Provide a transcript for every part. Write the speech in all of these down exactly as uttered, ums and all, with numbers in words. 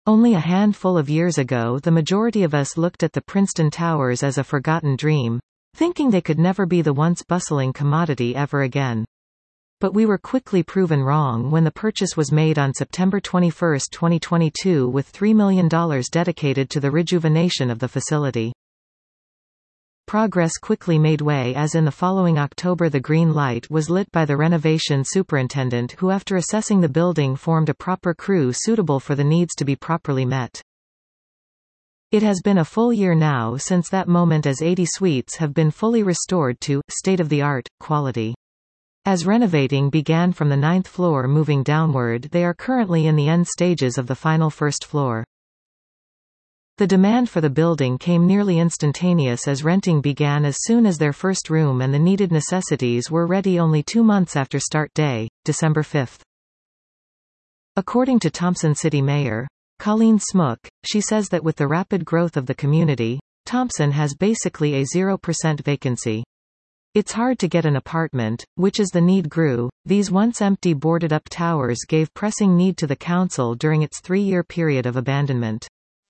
Only a handful of years ago the majority of us looked at the Princeton Towers as a forgotten dream, thinking they could never be the once bustling commodity ever again. But we were quickly proven wrong when the purchase was made on September twenty-first, twenty twenty-two, with three million dollars dedicated to the rejuvenation of the facility. Progress quickly made way as in the following October the green light was lit by the renovation superintendent who, after assessing the building, formed a proper crew suitable for the needs to be properly met. It has been a full year now since that moment, as eighty suites have been fully restored to state-of-the-art quality. As renovating began from the ninth floor moving downward, they are currently in the end stages of the final first floor. The demand for the building came nearly instantaneous as renting began as soon as their first room and the needed necessities were ready only two months after start day, December fifth. According to Thompson City Mayor Colleen Smook, she says that with the rapid growth of the community, Thompson has basically a zero percent vacancy. It's hard to get an apartment, which as the need grew, these once empty boarded-up towers gave pressing need to the council during its three-year period of abandonment.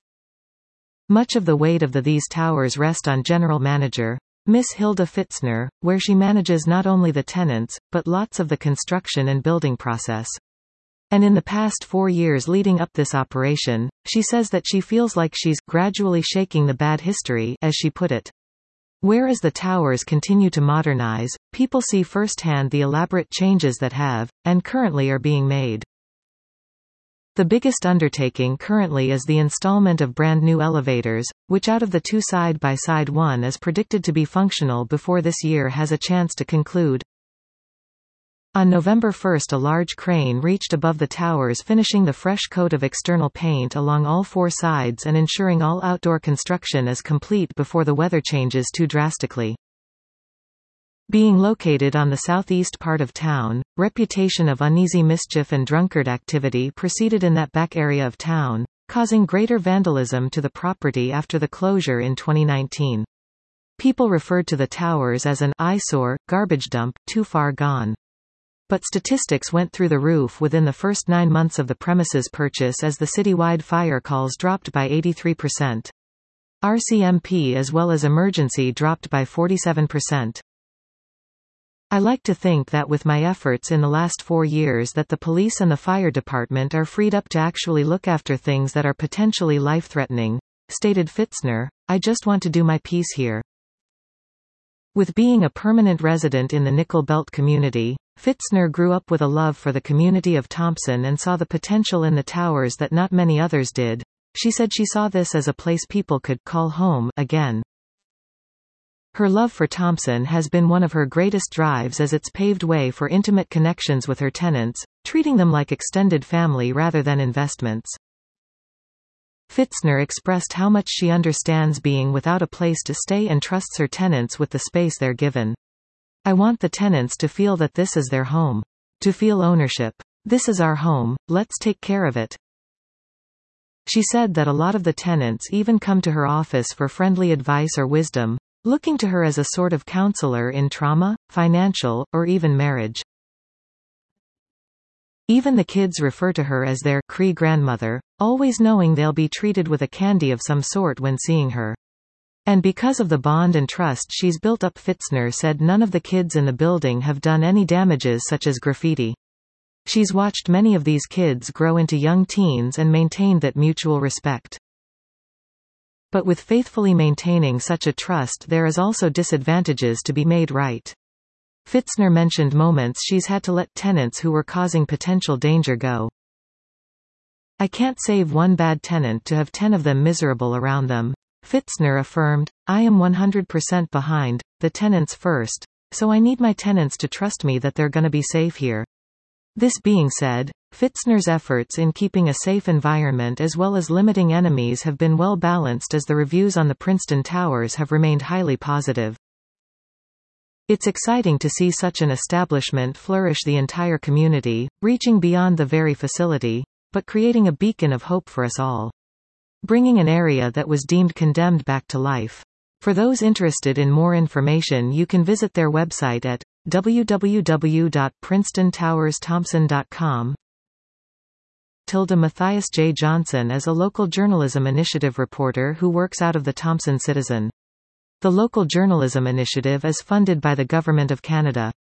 Much of the weight of the these towers rest on General Manager Miss Hilda Fitzner, where she manages not only the tenants, but lots of the construction and building process. And in the past four years leading up this operation, she says that she feels like she's gradually shaking the bad history, as she put it. Whereas the towers continue to modernize, people see firsthand the elaborate changes that have, and currently are being made. The biggest undertaking currently is the installment of brand new elevators, which out of the two side-by-side one is predicted to be functional before this year has a chance to conclude. On November first a large crane reached above the towers, finishing the fresh coat of external paint along all four sides and ensuring all outdoor construction is complete before the weather changes too drastically. Being located on the southeast part of town, reputation of uneasy mischief and drunkard activity proceeded in that back area of town, causing greater vandalism to the property after the closure in twenty nineteen. People referred to the towers as an eyesore, garbage dump, too far gone. But statistics went through the roof within the first nine months of the premises purchase as the citywide fire calls dropped by eighty-three percent. R C M P as well as emergency dropped by forty-seven percent. I like to think that with my efforts in the last four years that the police and the fire department are freed up to actually look after things that are potentially life-threatening, stated Fitzner. I just want to do my piece here. With being a permanent resident in the Nickel Belt community, Fitzner grew up with a love for the community of Thompson and saw the potential in the towers that not many others did. She said she saw this as a place people could call home again. Her love for Thompson has been one of her greatest drives as it's paved way for intimate connections with her tenants, treating them like extended family rather than investments. Fitzner expressed how much she understands being without a place to stay and trusts her tenants with the space they're given. I want the tenants to feel that this is their home. To feel ownership. This is our home, let's take care of it. She said that a lot of the tenants even come to her office for friendly advice or wisdom, looking to her as a sort of counselor in trauma, financial, or even marriage. Even the kids refer to her as their Cree grandmother, always knowing they'll be treated with a candy of some sort when seeing her. And because of the bond and trust she's built up, Fitzner said none of the kids in the building have done any damages such as graffiti. She's watched many of these kids grow into young teens and maintained that mutual respect. But with faithfully maintaining such a trust there is also disadvantages to be made right. Fitzner mentioned moments she's had to let tenants who were causing potential danger go. I can't save one bad tenant to have ten of them miserable around them. Fitzner affirmed, I am one hundred percent behind the tenants first, so I need my tenants to trust me that they're gonna be safe here. This being said, Fitzner's efforts in keeping a safe environment as well as limiting enemies have been well balanced as the reviews on the Princeton Towers have remained highly positive. It's exciting to see such an establishment flourish the entire community, reaching beyond the very facility, but creating a beacon of hope for us all. Bringing an area that was deemed condemned back to life. For those interested in more information you can visit their website at w w w dot princeton towers thompson dot com. tilde Matthias J. Johnson is a local journalism initiative reporter who works out of the Thompson Citizen. The local journalism initiative is funded by the Government of Canada.